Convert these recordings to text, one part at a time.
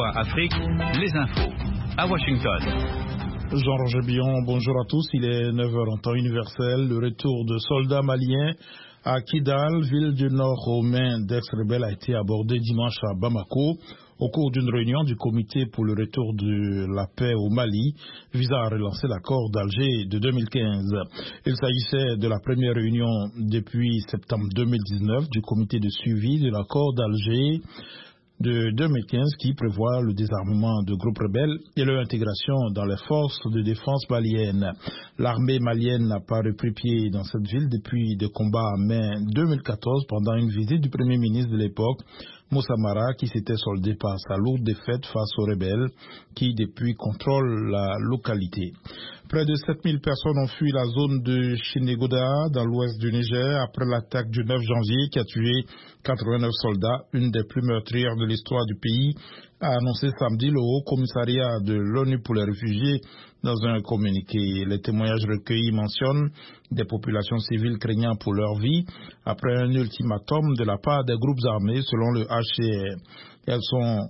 VOA Afrique, les infos. À Washington. Jean-Roger Billon, bonjour à tous. Il est 9h en temps universel. Le retour de soldats maliens à Kidal, ville du nord aux mains d'ex-rebelles, a été abordé dimanche à Bamako au cours d'une réunion du comité pour le retour de la paix au Mali visant à relancer l'accord d'Alger de 2015. Il s'agissait de la première réunion depuis septembre 2019 du comité de suivi de l'accord d'Alger de 2015 qui prévoit le désarmement de groupes rebelles et leur intégration dans les forces de défense maliennes. L'armée malienne n'a pas repris pied dans cette ville depuis des combats en mai 2014 pendant une visite du premier ministre de l'époque, Moussa Mara, qui s'était soldé par sa lourde défaite face aux rebelles qui depuis contrôlent la localité. Près de 7000 personnes ont fui la zone de Chinégoda dans l'ouest du Niger après l'attaque du 9 janvier qui a tué 89 soldats, une des plus meurtrières de l'histoire du pays, a annoncé samedi le Haut Commissariat de l'ONU pour les réfugiés dans un communiqué. Les témoignages recueillis mentionnent des populations civiles craignant pour leur vie après un ultimatum de la part des groupes armés selon le HCR. Elles sont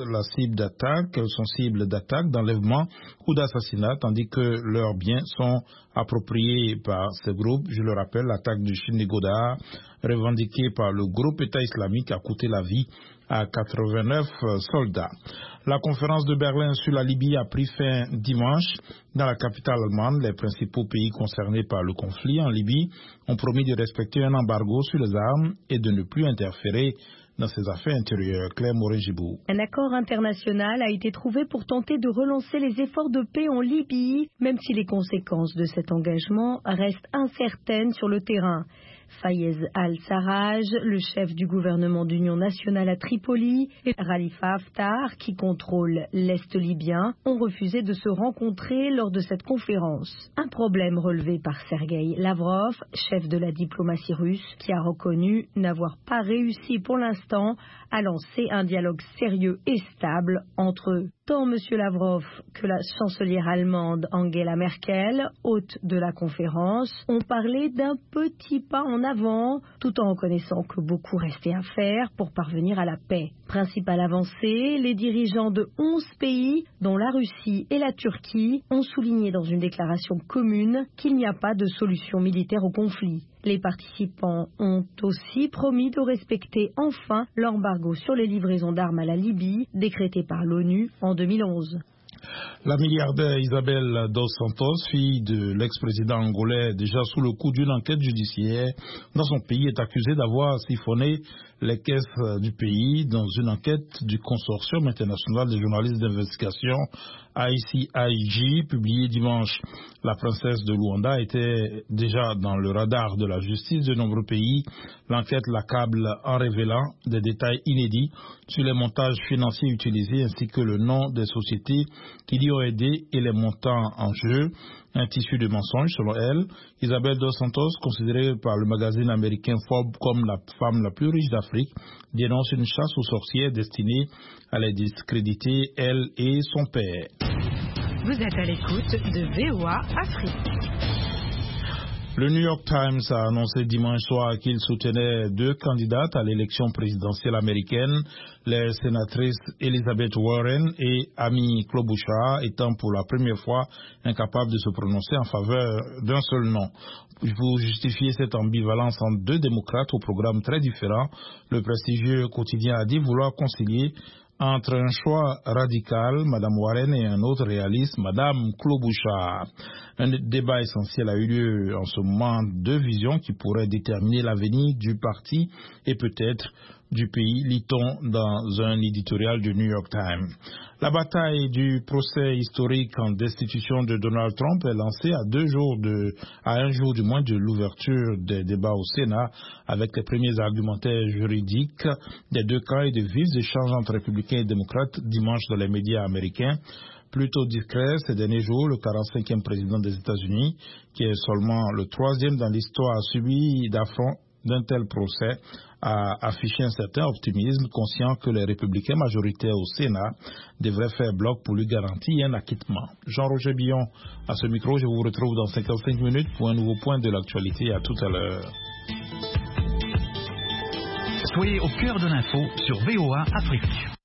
cibles d'attaques, d'enlèvement ou d'assassinat, tandis que leurs biens sont appropriés par ces groupes. Je le rappelle, l'attaque du Chinégoda, revendiquée par le groupe État islamique, a coûté la vie à 89 soldats. La conférence de Berlin sur la Libye a pris fin dimanche. Dans la capitale allemande, les principaux pays concernés par le conflit en Libye ont promis de respecter un embargo sur les armes et de ne plus interférer dans ses affaires intérieures. Claire Morin-Gibou. Un accord international a été trouvé pour tenter de relancer les efforts de paix en Libye, même si les conséquences de cet engagement restent incertaines sur le terrain. Fayez al-Sarraj, le chef du gouvernement d'union nationale à Tripoli, et Khalifa Haftar, qui contrôle l'Est libyen, ont refusé de se rencontrer lors de cette conférence. Un problème relevé par Sergueï Lavrov, chef de la diplomatie russe, qui a reconnu n'avoir pas réussi pour l'instant à lancer un dialogue sérieux et stable entre eux. Tant M. Lavrov que la chancelière allemande Angela Merkel, hôte de la conférence, ont parlé d'un petit pas en avant, tout en reconnaissant que beaucoup restait à faire pour parvenir à la paix. Principale avancée, les dirigeants de 11 pays, dont la Russie et la Turquie, ont souligné dans une déclaration commune qu'il n'y a pas de solution militaire au conflit. Les participants ont aussi promis de respecter enfin l'embargo sur les livraisons d'armes à la Libye, décrété par l'ONU en 2011. La milliardaire Isabel dos Santos, fille de l'ex-président angolais déjà sous le coup d'une enquête judiciaire dans son pays, est accusée d'avoir siphonné les caisses du pays dans une enquête du consortium international des journalistes d'investigation ICIJ publiée dimanche. La princesse de Luanda était déjà dans le radar de la justice de nombreux pays. L'enquête l'accable en révélant des détails inédits sur les montages financiers utilisés ainsi que le nom des sociétés qui y ont aidé et les montants en jeu. Un tissu de mensonges selon elle. Isabel dos Santos, considérée par le magazine américain Forbes comme la femme la plus riche d'Afrique, dénonce une chasse aux sorcières destinée à les discréditer, elle et son père. Vous êtes à l'écoute de VOA Afrique. Le New York Times a annoncé dimanche soir qu'il soutenait deux candidates à l'élection présidentielle américaine, les sénatrices Elizabeth Warren et Amy Klobuchar, étant pour la première fois incapables de se prononcer en faveur d'un seul nom. Pour justifier cette ambivalence entre deux démocrates au programme très différent, le prestigieux quotidien a dit vouloir concilier entre un choix radical, Mme Warren, et un autre réaliste, Mme Klobuchar. Un débat essentiel a eu lieu en ce moment, deux visions qui pourraient déterminer l'avenir du parti et peut-être du pays, lit-on dans un éditorial du New York Times. La bataille du procès historique en destitution de Donald Trump est lancée à un jour du moins de l'ouverture des débats au Sénat, avec les premiers argumentaires juridiques des deux camps et de vifs échanges entre républicains et démocrates dimanche dans les médias américains. Plutôt discret ces derniers jours, le 45e président des États-Unis, qui est seulement le troisième dans l'histoire, a subi d'affront d'un tel procès, a affiché un certain optimisme, conscient que les républicains majoritaires au Sénat devraient faire bloc pour lui garantir un acquittement. Jean-Roger Billon, à ce micro, je vous retrouve dans 55 minutes pour un nouveau point de l'actualité. À tout à l'heure. Soyez au cœur de l'info sur VOA Afrique.